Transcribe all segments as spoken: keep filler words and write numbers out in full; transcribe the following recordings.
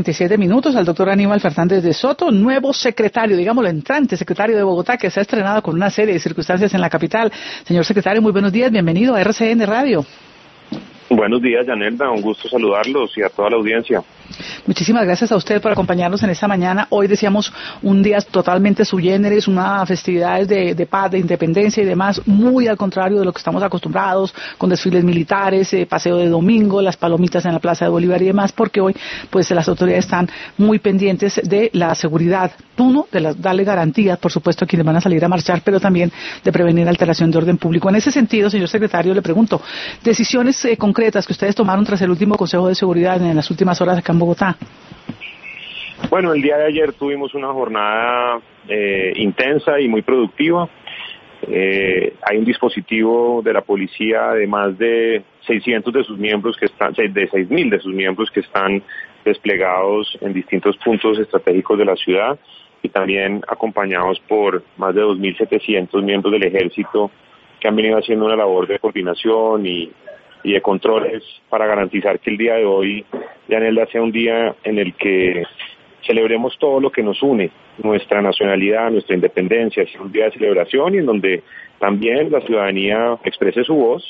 veintisiete minutos al doctor Aníbal Fernández de Soto, nuevo secretario, digámoslo, entrante secretario de Bogotá, que se ha estrenado con una serie de circunstancias en la capital. Señor secretario, muy buenos días, bienvenido a R C N Radio. Buenos días, Yanelda, un gusto saludarlos y a toda la audiencia. Muchísimas gracias a usted por acompañarnos en esta mañana. Hoy decíamos un día totalmente sui generis, una festividades de, de paz, de independencia y demás, muy al contrario de lo que estamos acostumbrados, con desfiles militares, eh, paseo de domingo, las palomitas en la Plaza de Bolívar y demás, porque hoy pues las autoridades están muy pendientes de la seguridad, uno, de la, darle garantías, por supuesto, a quienes van a salir a marchar, pero también de prevenir alteración de orden público. En ese sentido, señor secretario, le pregunto, decisiones eh, concretas que ustedes tomaron tras el último Consejo de Seguridad en las últimas horas acá en Bogotá. Bueno, el día de ayer tuvimos una jornada eh, intensa y muy productiva. Eh, hay un dispositivo de la policía de más de seiscientos de sus miembros que están, de seis mil de sus miembros que están desplegados en distintos puntos estratégicos de la ciudad y también acompañados por más de dos mil setecientos miembros del ejército que han venido haciendo una labor de coordinación y y de controles para garantizar que el día de hoy, Yanelda, sea un día en el que celebremos todo lo que nos une, nuestra nacionalidad, nuestra independencia, sea un día de celebración y en donde también la ciudadanía exprese su voz.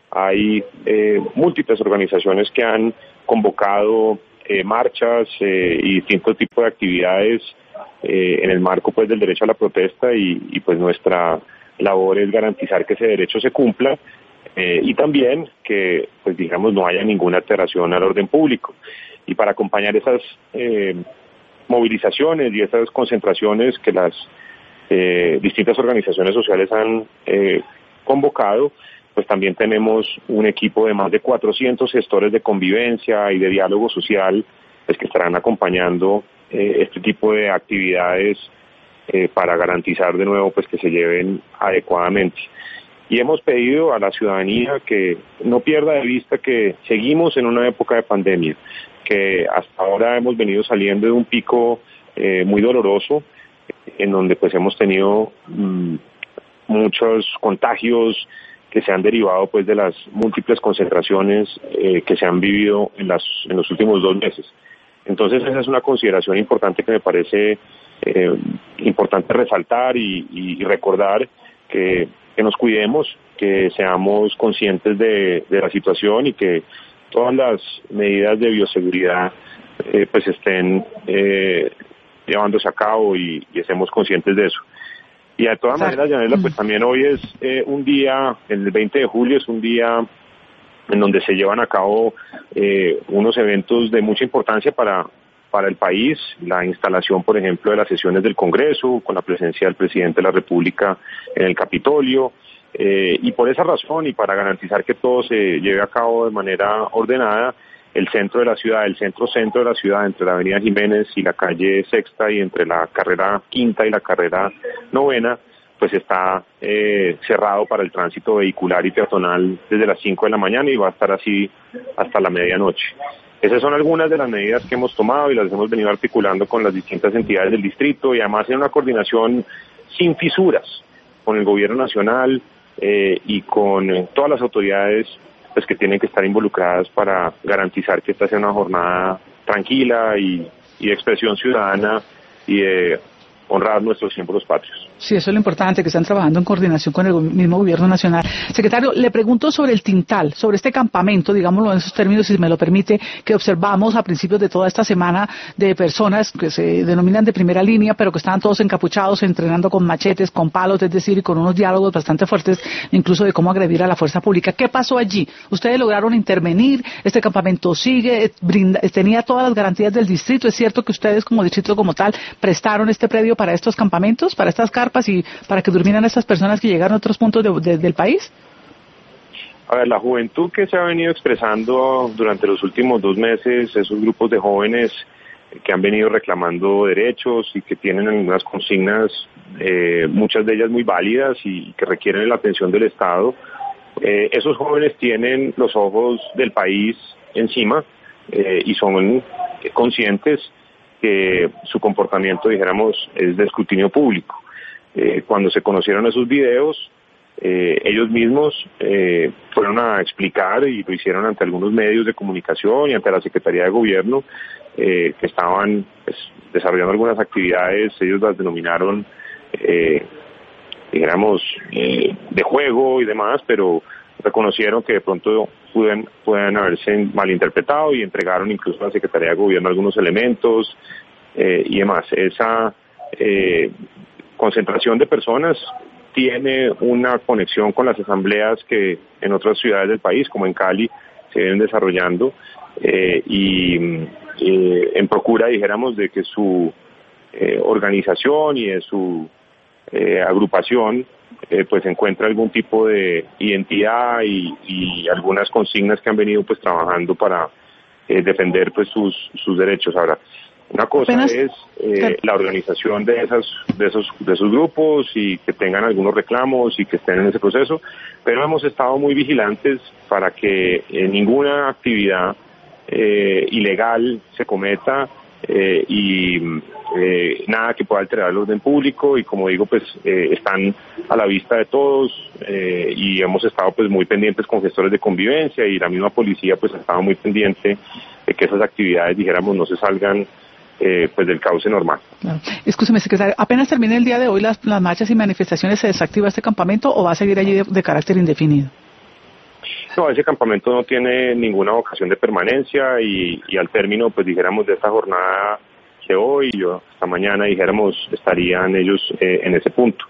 Hay eh, múltiples organizaciones que han convocado eh, marchas eh, y distintos tipos de actividades eh, en el marco pues del derecho a la protesta y, y pues nuestra labor es garantizar que ese derecho se cumpla. Eh, y también que, pues digamos, no haya ninguna alteración al orden público. Y para acompañar esas eh, movilizaciones y esas concentraciones que las eh, distintas organizaciones sociales han eh, convocado, pues también tenemos un equipo de más de cuatrocientos gestores de convivencia y de diálogo social, pues que estarán acompañando eh, este tipo de actividades eh, para garantizar de nuevo pues que se lleven adecuadamente. Y hemos pedido a la ciudadanía que no pierda de vista que seguimos en una época de pandemia, que hasta ahora hemos venido saliendo de un pico eh, muy doloroso, en donde pues hemos tenido mmm, muchos contagios que se han derivado pues de las múltiples concentraciones eh, que se han vivido en, las, en los últimos dos meses. Entonces esa es una consideración importante que me parece eh, importante resaltar y, y, y recordar que que nos cuidemos, que seamos conscientes de, de la situación y que todas las medidas de bioseguridad eh, pues estén eh, llevándose a cabo y, y estemos conscientes de eso. Y de todas maneras, Yanela, pues también hoy es eh, un día, el veinte de julio es un día en donde se llevan a cabo eh, unos eventos de mucha importancia para para el país, la instalación, por ejemplo, de las sesiones del Congreso, con la presencia del presidente de la República en el Capitolio, eh, y por esa razón, y para garantizar que todo se lleve a cabo de manera ordenada, el centro de la ciudad, el centro-centro de la ciudad, entre la avenida Jiménez y la calle Sexta, y entre la carrera Quinta y la carrera Novena, pues está eh, cerrado para el tránsito vehicular y peatonal desde las cinco de la mañana y va a estar así hasta la medianoche. Esas son algunas de las medidas que hemos tomado y las hemos venido articulando con las distintas entidades del distrito y además en una coordinación sin fisuras con el gobierno nacional eh, y con eh, todas las autoridades pues, que tienen que estar involucradas para garantizar que esta sea una jornada tranquila y, y de expresión ciudadana y de honrar nuestros símbolos patrios. Sí, eso es lo importante, que están trabajando en coordinación con el mismo gobierno nacional. Secretario, le pregunto sobre el Tintal, sobre este campamento, digámoslo en esos términos, si me lo permite, que observamos a principios de toda esta semana de personas que se denominan de primera línea, pero que estaban todos encapuchados, entrenando con machetes, con palos, es decir, y con unos diálogos bastante fuertes, incluso de cómo agredir a la fuerza pública. ¿Qué pasó allí? ¿Ustedes lograron intervenir? ¿Este campamento sigue? Brinda, ¿tenía todas las garantías del distrito? ¿Es cierto que ustedes como distrito como tal prestaron este predio para estos campamentos, para estas carpas y para que durmieran estas personas que llegaron a otros puntos de, de, del país? A ver, la juventud que se ha venido expresando durante los últimos dos meses, esos grupos de jóvenes que han venido reclamando derechos y que tienen algunas consignas, eh, muchas de ellas muy válidas y que requieren la atención del Estado, eh, esos jóvenes tienen los ojos del país encima eh, y son conscientes que su comportamiento, dijéramos, es de escrutinio público. Eh, cuando se conocieron esos videos, Eh, ellos mismos eh, fueron a explicar y lo hicieron ante algunos medios de comunicación y ante la Secretaría de Gobierno eh, que estaban pues, desarrollando algunas actividades. Ellos las denominaron, eh, dijéramos, eh, de juego y demás, pero reconocieron que de pronto pueden, pueden haberse malinterpretado y entregaron incluso a la Secretaría de Gobierno algunos elementos eh, y demás. Esa eh, concentración de personas tiene una conexión con las asambleas que en otras ciudades del país, como en Cali, se vienen desarrollando eh, y eh, en procura, dijéramos, de que su eh, organización y de su eh, agrupación eh, pues encuentre algún tipo de identidad y, y algunas consignas que han venido pues trabajando para eh, defender pues sus sus derechos. Ahora, una cosa Apenas, es eh, la organización de esas de esos de esos grupos y que tengan algunos reclamos y que estén en ese proceso, pero hemos estado muy vigilantes para que eh, ninguna actividad eh, ilegal se cometa eh, y eh, nada que pueda alterar el orden público, y como digo, pues eh, están a la vista de todos eh, y hemos estado pues muy pendientes con gestores de convivencia, y la misma policía pues ha estado muy pendiente de que esas actividades, dijéramos, no se salgan Eh, pues del cauce normal. Claro. Escúcheme, secretario, ¿apenas termine el día de hoy las, las marchas y manifestaciones se desactiva este campamento o va a seguir allí de, de carácter indefinido? No, ese campamento no tiene ninguna vocación de permanencia y, y al término, pues dijéramos, de esta jornada que hoy, yo esta mañana, dijéramos, estarían ellos eh, en ese punto.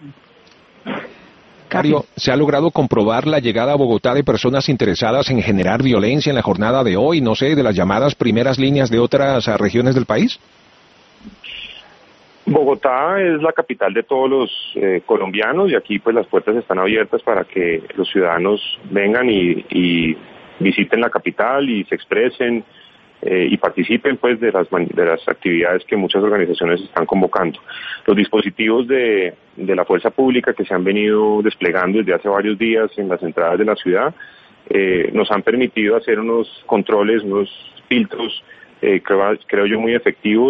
Mario, ¿se ha logrado comprobar la llegada a Bogotá de personas interesadas en generar violencia en la jornada de hoy, no sé, de las llamadas primeras líneas de otras uh, regiones del país? Bogotá es la capital de todos los eh, colombianos, y aquí pues las puertas están abiertas para que los ciudadanos vengan y, y visiten la capital y se expresen eh, y participen pues de las de las actividades que muchas organizaciones están convocando. Los dispositivos de, de la fuerza pública que se han venido desplegando desde hace varios días en las entradas de la ciudad eh, nos han permitido hacer unos controles, unos filtros, eh, creo, creo yo muy efectivos,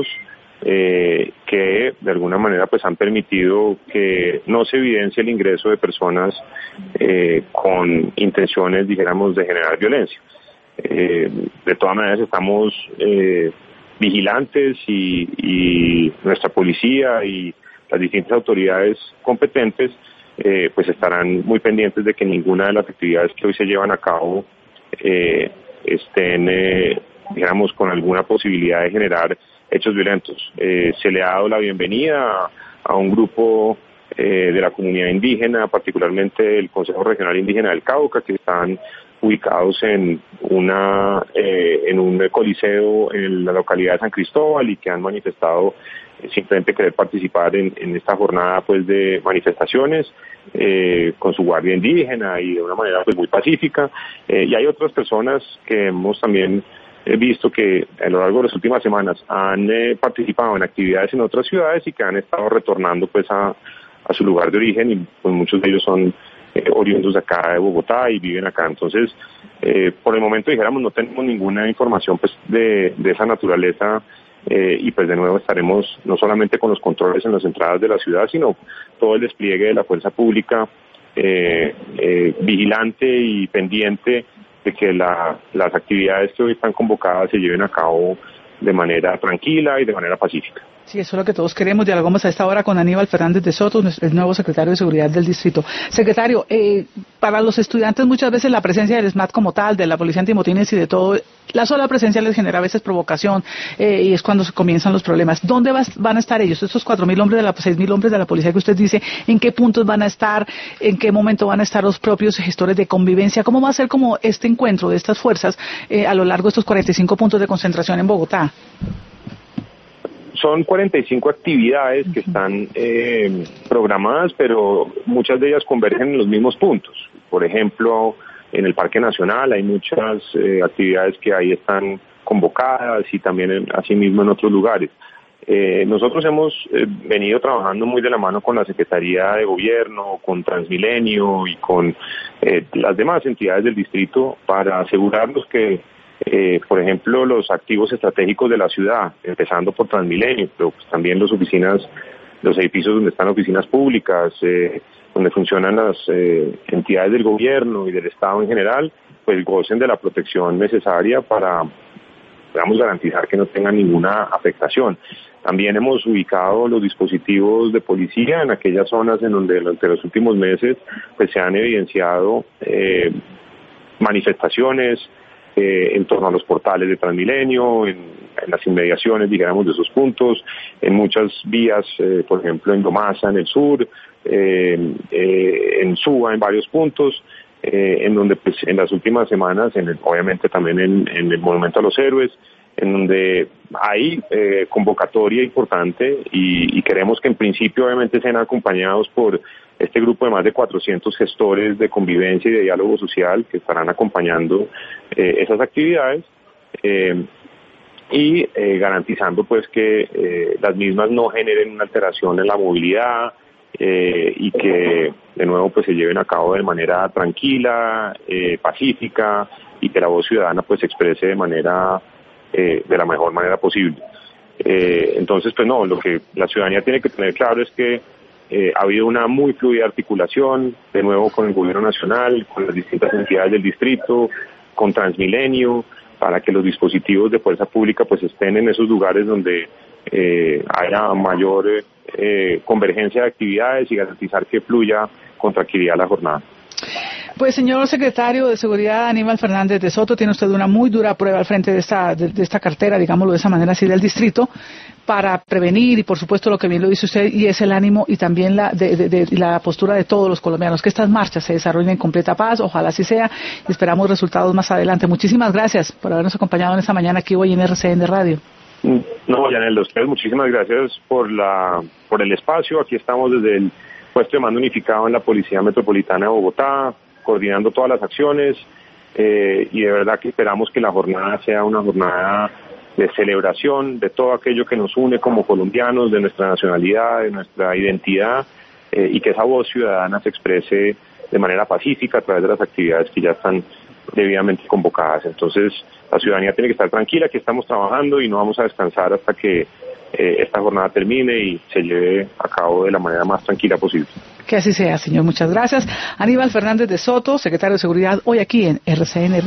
eh, que de alguna manera pues han permitido que no se evidencie el ingreso de personas eh, con intenciones, dijéramos, de generar violencia. Eh, de todas maneras estamos eh, vigilantes y, y nuestra policía y las distintas autoridades competentes eh, pues estarán muy pendientes de que ninguna de las actividades que hoy se llevan a cabo eh, estén, eh, digamos, con alguna posibilidad de generar hechos violentos. Eh, se le ha dado la bienvenida a, a un grupo eh, de la comunidad indígena, particularmente el Consejo Regional Indígena del Cauca, que están ubicados en una eh, en un coliseo en la localidad de San Cristóbal, y que han manifestado eh, simplemente querer participar en, en esta jornada pues de manifestaciones eh, con su guardia indígena y de una manera pues muy pacífica. Eh, y hay otras personas que hemos también eh, visto que a lo largo de las últimas semanas han eh, participado en actividades en otras ciudades y que han estado retornando pues a, a su lugar de origen, y pues muchos de ellos son Eh, oriundos de acá de Bogotá y viven acá. Entonces, eh, por el momento, dijéramos, no tenemos ninguna información pues de, de esa naturaleza eh, y pues de nuevo estaremos no solamente con los controles en las entradas de la ciudad, sino todo el despliegue de la fuerza pública eh, eh, vigilante y pendiente de que la, las actividades que hoy están convocadas se lleven a cabo de manera tranquila y de manera pacífica. Sí, eso es lo que todos queremos. Dialogamos a esta hora con Aníbal Fernández de Soto, el nuevo secretario de Seguridad del Distrito. Secretario, eh, para los estudiantes muchas veces la presencia del SMAT como tal, de la Policía Antimotines y de todo, la sola presencia les genera a veces provocación eh, y es cuando se comienzan los problemas. ¿Dónde vas, van a estar ellos, estos cuatro mil hombres de la, seis mil hombres de la policía que usted dice? ¿En qué puntos van a estar? ¿En qué momento van a estar los propios gestores de convivencia? ¿Cómo va a ser como este encuentro de estas fuerzas eh, a lo largo de estos cuarenta y cinco puntos de concentración en Bogotá? Son cuarenta y cinco actividades que están eh, programadas, pero muchas de ellas convergen en los mismos puntos. Por ejemplo, en el Parque Nacional hay muchas eh, actividades que ahí están convocadas, y también en, asimismo en otros lugares. Eh, nosotros hemos eh, venido trabajando muy de la mano con la Secretaría de Gobierno, con Transmilenio y con eh, las demás entidades del distrito para asegurarnos que Eh, por ejemplo, los activos estratégicos de la ciudad, empezando por Transmilenio, pero pues también las oficinas, los edificios donde están oficinas públicas, eh, donde funcionan las eh, entidades del gobierno y del Estado en general, pues gocen de la protección necesaria para, digamos, garantizar que no tengan ninguna afectación. También hemos ubicado los dispositivos de policía en aquellas zonas en donde durante los últimos meses pues se han evidenciado eh, manifestaciones eh, en torno a los portales de Transmilenio, en, en las inmediaciones, digamos, de esos puntos, en muchas vías, eh, por ejemplo, en Domasa, en el sur, eh, eh, en Suba, en varios puntos, eh, en donde pues en las últimas semanas, en el, obviamente también en, en el Monumento a los Héroes, en donde hay eh, convocatoria importante y, y queremos que en principio obviamente sean acompañados por este grupo de más de cuatrocientos gestores de convivencia y de diálogo social que estarán acompañando eh, esas actividades eh, y eh, garantizando pues que eh, las mismas no generen una alteración en la movilidad eh, y que de nuevo pues se lleven a cabo de manera tranquila, eh, pacífica y que la voz ciudadana pues se exprese de manera Eh, de la mejor manera posible. Eh, entonces, pues no, lo que la ciudadanía tiene que tener claro es que eh, ha habido una muy fluida articulación, de nuevo con el gobierno nacional, con las distintas entidades del distrito, con Transmilenio, para que los dispositivos de fuerza pública pues estén en esos lugares donde eh, haya mayor eh, convergencia de actividades y garantizar que fluya con tranquilidad la jornada. Pues, señor secretario de Seguridad, Aníbal Fernández de Soto, tiene usted una muy dura prueba al frente de esta, de, de esta cartera, digámoslo de esa manera así, del distrito, para prevenir y, por supuesto, lo que bien lo dice usted, y es el ánimo y también la, de, de, de, la postura de todos los colombianos, que estas marchas se desarrollen en completa paz, ojalá así sea, y esperamos resultados más adelante. Muchísimas gracias por habernos acompañado en esta mañana aquí hoy en R C N Radio. No, Yanel, a ustedes muchísimas gracias por, la, por el espacio. Aquí estamos desde el puesto de mando unificado en la Policía Metropolitana de Bogotá, coordinando todas las acciones eh, y de verdad que esperamos que la jornada sea una jornada de celebración de todo aquello que nos une como colombianos, de nuestra nacionalidad, de nuestra identidad eh, y que esa voz ciudadana se exprese de manera pacífica a través de las actividades que ya están debidamente convocadas. Entonces la ciudadanía tiene que estar tranquila, que estamos trabajando y no vamos a descansar hasta que eh, esta jornada termine y se lleve a cabo de la manera más tranquila posible. Que así sea, señor. Muchas gracias. Aníbal Fernández de Soto, secretario de Seguridad, hoy aquí en R C N.